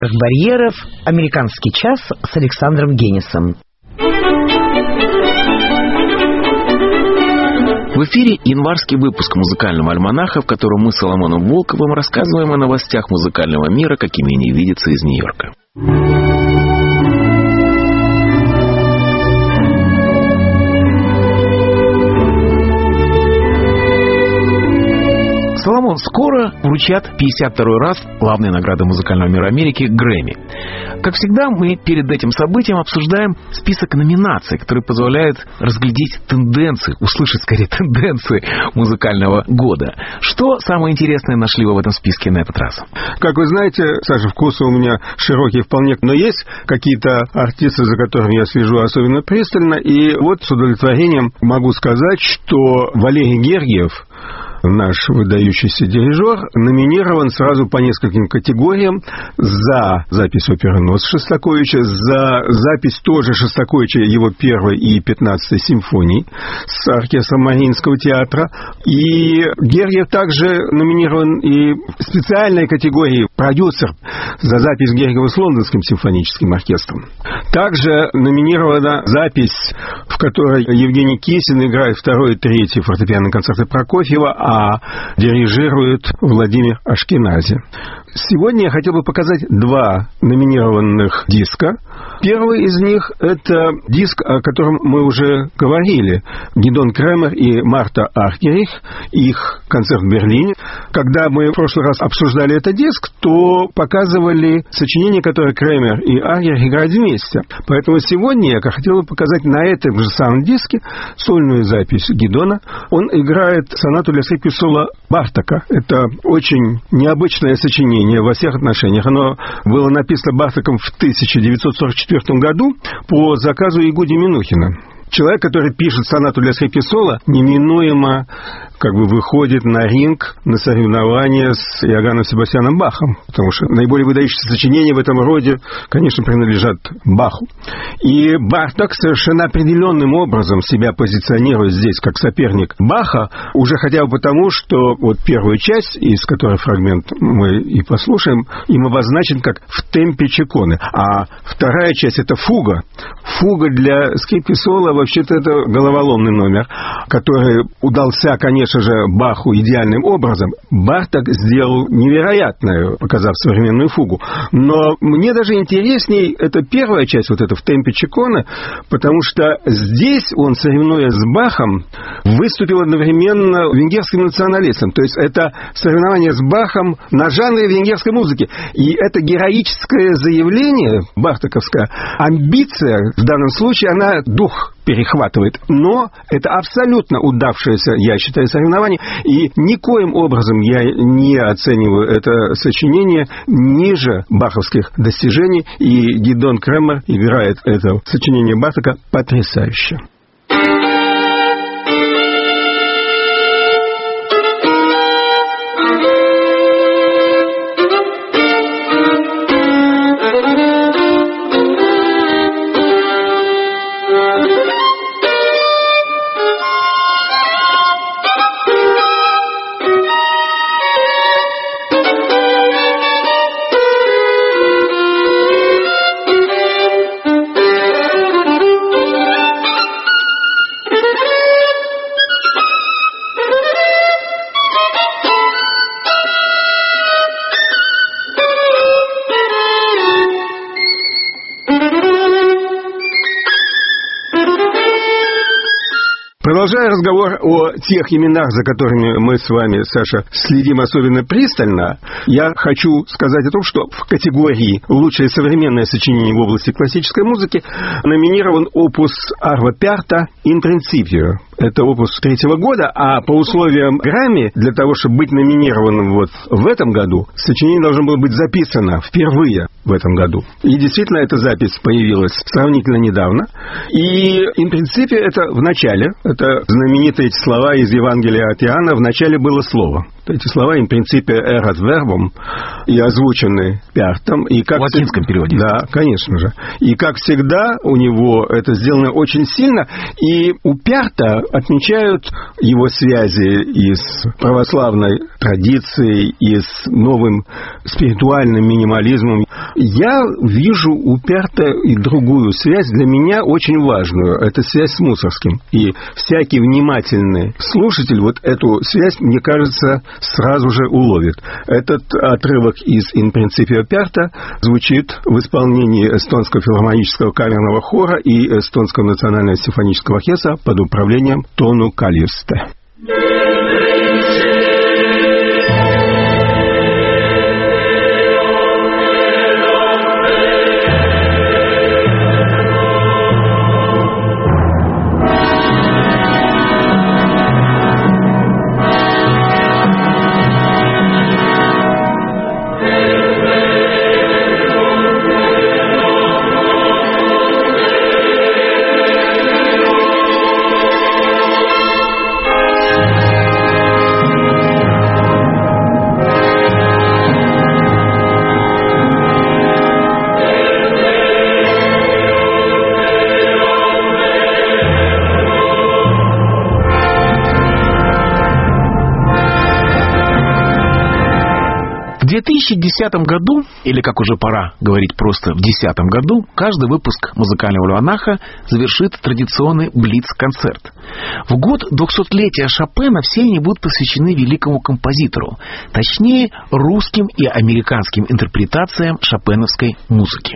барьеров. Американский час с Александром Генисом. В эфире январский выпуск музыкального альманаха, в котором мы с Соломоном Волковым рассказываем о новостях музыкального мира, какими они видятся из Нью-Йорка. Соломон, скоро вручат 52-й раз главные награды музыкального мира Америки Грэмми. Как всегда, мы перед этим событием обсуждаем список номинаций, который позволяет разглядеть тенденции, услышать скорее тенденции музыкального года. Что самое интересное нашли вы в этом списке на этот раз? Как вы знаете, Саша, вкусы у меня широкие вполне, но есть какие-то артисты, за которыми я слежу особенно пристально, и вот с удовлетворением могу сказать, что Валерий Гергиев, наш выдающийся дирижер, номинирован сразу по нескольким категориям: за запись оперы Шостаковича, за запись тоже Шостаковича, его первой и 15-й симфоний с оркестром Мариинского театра. И Гергиев также номинирован и в специальной категории продюсер за запись Гергиева с Лондонским симфоническим оркестром. Также номинирована запись, в которой Евгений Кисин играет второй и третий фортепианные концерты Прокофьева, а дирижирует Владимир Ашкенази. Сегодня я хотел бы показать два номинированных диска. Первый из них – это диск, о котором мы уже говорили. Гидон Кремер и Марта Аргерих, их концерт в Берлине. Когда мы в прошлый раз обсуждали этот диск, то показывали сочинения, которые Кремер и Аргерих играют вместе. Поэтому сегодня я хотел бы показать на этом же самом диске сольную запись Гидона. Он играет сонату для скрипки соло Бартока. Это очень необычное сочинение во всех отношениях. Оно было написано Бартоком в 1944 году по заказу Ягуди Минухина. Человек, который пишет сонату для скрипки соло, неминуемо выходит на ринг, на соревнования с Иоганном Себастьяном Бахом, потому что наиболее выдающиеся сочинения в этом роде, конечно, принадлежат Баху. И Барток совершенно определенным образом себя позиционирует здесь как соперник Баха, уже хотя бы потому, что вот первую часть, из которой фрагмент мы и послушаем, им обозначен как в темпе Чеконы, а вторая часть — это фуга. Фуга для скрипки соло, вообще-то, это головоломный номер, который удался, конечно же, Баху идеальным образом. Барток сделал невероятную, показав современную фугу. Но мне даже интересней эта первая часть, вот эта в темпе Чеконы, потому что здесь он, соревнуясь с Бахом, выступил одновременно венгерским националистом. То есть это соревнование с Бахом на жанре венгерской музыки. И это героическое заявление бартоковское, амбиция в данном случае, она дух перехватывает. Но это абсолютно удавшееся, я считаю, соревнование. И никоим образом я не оцениваю это сочинение ниже баховских достижений. И Гидон Кремер играет это сочинение Бартока потрясающе. Продолжая разговор о тех именах, за которыми мы с вами, Саша, следим особенно пристально, я хочу сказать о том, что в категории «Лучшее современное сочинение в области классической музыки» номинирован опус Арво Пярта «In Principio». Это опус 3-го года, а по условиям Грэмми, для того, чтобы быть номинированным вот в этом году, сочинение должно было быть записано впервые в этом году. И действительно, эта запись появилась сравнительно недавно. И «In Principio» это в начале, это знаменитые эти слова из Евангелия от Иоанна, в начале было слово. Эти слова «in principio erat verbum» и озвучены Пяртом. И как в латинском переводе. Да, конечно же. И, как всегда, у него это сделано очень сильно. И у Пярта отмечают его связи и с православной традицией, и с новым спиритуальным минимализмом. Я вижу упертую и другую связь, для меня очень важную. Это связь с Мусоргским. И всякий внимательный слушатель вот эту связь, мне кажется, сразу же уловит. Этот отрывок из «In Principio Aperta» звучит в исполнении Эстонского филармонического камерного хора и Эстонского национального симфонического оркестра под управлением Тону Калисте. В 2010 году, или, как уже пора говорить просто в 2010 году, каждый выпуск «Музыкального альманаха» завершит традиционный блиц-концерт. В год 200-летия Шопена все они будут посвящены великому композитору, точнее, русским и американским интерпретациям шопеновской музыки.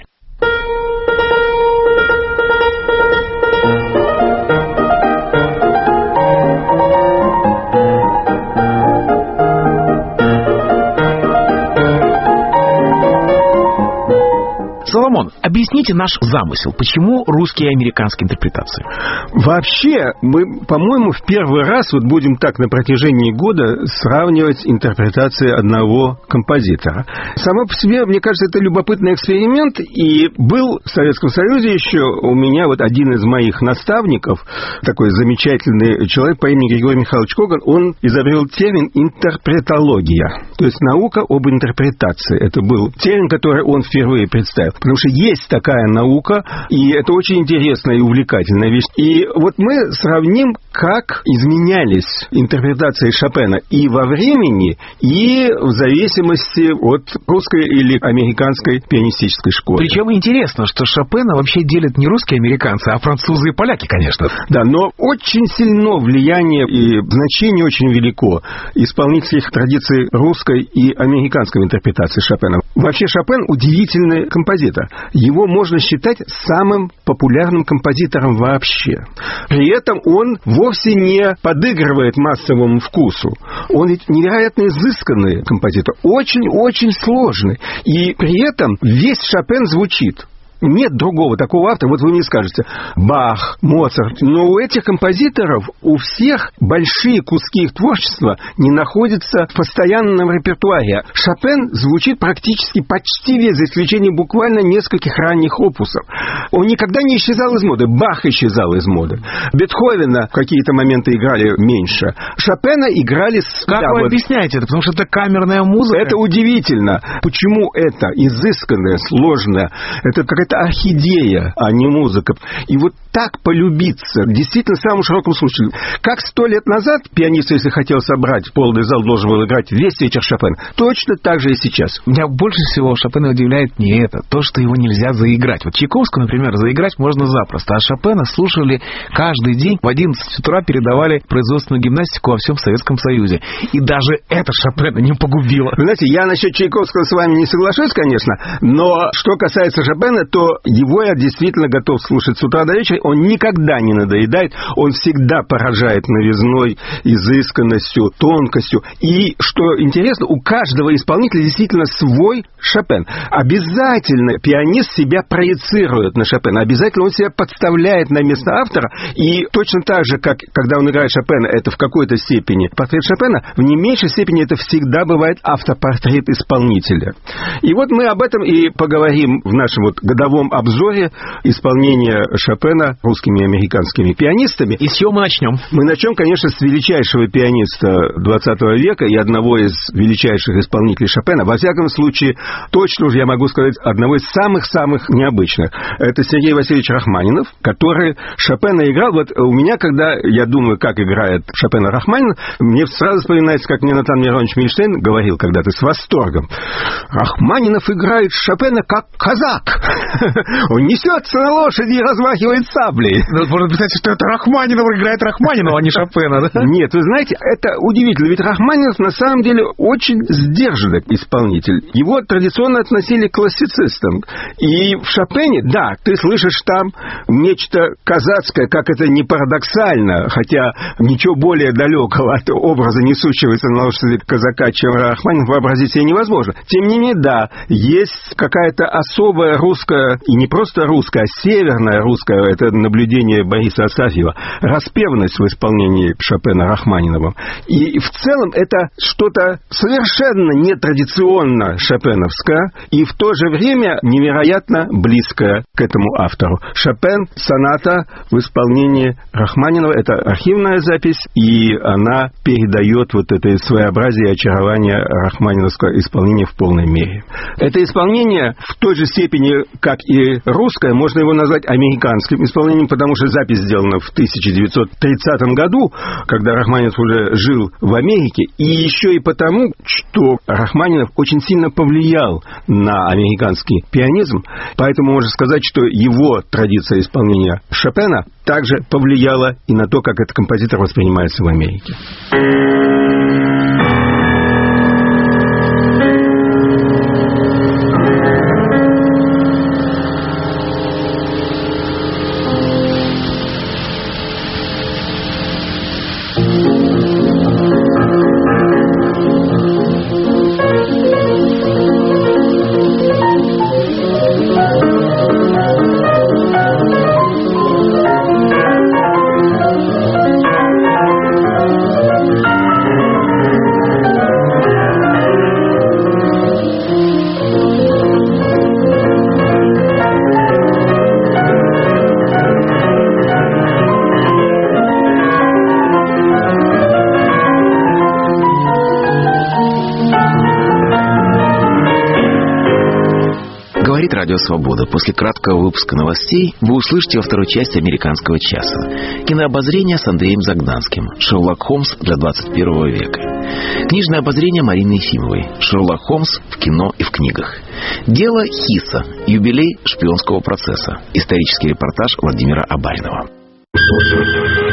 Соломон, объясните наш замысел. Почему русские и американские интерпретации? Вообще, мы, по-моему, в первый раз вот будем так на протяжении года сравнивать интерпретации одного композитора. Само по себе, мне кажется, это любопытный эксперимент. И был в Советском Союзе еще у меня вот один из моих наставников, такой замечательный человек по имени Григорий Михайлович Коган, он изобрел термин «интерпретология», то есть наука об интерпретации. Это был термин, который он впервые представил. Потому что есть такая наука, и это очень интересная и увлекательная вещь. И вот мы сравним, как изменялись интерпретации Шопена и во времени, и в зависимости от русской или американской пианистической школы. Причем интересно, что Шопена вообще делят не русские и американцы, а французы и поляки, конечно. Да, но очень сильно влияние и значение очень велико исполнительских традиций русской и американской интерпретации Шопена. Вообще Шопен удивительный композитор. Его можно считать самым популярным композитором вообще. При этом он вовсе не подыгрывает массовому вкусу. Он ведь невероятно изысканный композитор, очень-очень сложный. И при этом весь Шопен звучит. Нет другого такого автора. Вот вы мне скажете, Бах, Моцарт. Но у этих композиторов, у всех большие куски их творчества не находятся в постоянном репертуаре. Шопен звучит практически почти весь, за исключением буквально нескольких ранних опусов. Он никогда не исчезал из моды. Бах исчезал из моды. Бетховена в какие-то моменты играли меньше. Шопена играли... Как вы объясняете это? Потому что это камерная музыка. Это удивительно. Почему это изысканное, сложное? Это какая-то орхидея, а не музыка. И вот так полюбиться действительно самому широкому слушателю. Как 100 лет назад пианист, если хотел собрать полный зал, должен был играть весь вечер Шопена. Точно так же и сейчас. Меня больше всего Шопена удивляет не это. То, что его нельзя заиграть. Вот Чайковского, например, заиграть можно запросто. А Шопена слушали каждый день. В 11 утра передавали производственную гимнастику во всем Советском Союзе. И даже это Шопена не погубило. Вы знаете, я насчет Чайковского с вами не соглашусь, конечно. Но что касается Шопена, то его я действительно готов слушать с утра до вечера. Он никогда не надоедает. Он всегда поражает новизной, изысканностью, тонкостью. И, что интересно, у каждого исполнителя действительно свой Шопен. Обязательно пианист себя проецирует на Шопена. Обязательно он себя подставляет на место автора. И точно так же, как когда он играет Шопена, это в какой-то степени портрет Шопена, в не меньшей степени это всегда бывает автопортрет исполнителя. И вот мы об этом и поговорим в нашем вот годовом годовом обзоре исполнения Шопена русскими и американскими пианистами. И с чего мы начнем? Мы начнем, конечно, с величайшего пианиста 20 века и одного из величайших исполнителей Шопена. Во всяком случае, точно уже я могу сказать, одного из самых-самых необычных. Это Сергей Васильевич Рахманинов, который Шопена играл. Вот у меня, когда я думаю, как играет Шопена Рахманинов, мне сразу вспоминается, как мне Натан Миронович Мильштейн говорил когда-то с восторгом. Рахманинов играет Шопена как казак. Он несется на лошади и размахивает саблей. Можно представить, что это Рахманинов играет Рахманинова, а не Шопена, да? Нет, вы знаете, это удивительно. Ведь Рахманинов на самом деле очень сдержанный исполнитель. Его традиционно относили к классицистам. И в Шопене, да, ты слышишь там нечто казацкое, как это не парадоксально, хотя ничего более далекого от образа несущегося на лошади казака, чем Рахманинов, вообразить себе невозможно. Тем не менее, да, есть какая-то особая русская, и не просто русская, а северная русская, это наблюдение Бориса Асафьева, распевность в исполнении Шопена Рахманиновым. И в целом это что-то совершенно нетрадиционно шопеновское, и в то же время невероятно близкое к этому автору. Шопен, соната в исполнении Рахманинова, это архивная запись, и она передает вот это своеобразие и очарование рахманиновского исполнения в полной мере. Это исполнение в той же степени, как и русское, можно его назвать американским исполнением, потому что запись сделана в 1930 году, когда Рахманинов уже жил в Америке, и еще и потому, что Рахманинов очень сильно повлиял на американский пианизм, поэтому можно сказать, что его традиция исполнения Шопена также повлияла и на то, как этот композитор воспринимается в Америке. Говорит Радио Свобода. После краткого выпуска новостей вы услышите во второй части «Американского часа» кинообозрение с Андреем Загданским «Шерлок Холмс для 21 века». Книжное обозрение Марины Ефимовой «Шерлок Холмс в кино и в книгах». Дело Хисса. Юбилей шпионского процесса. Исторический репортаж Владимира Абаринова.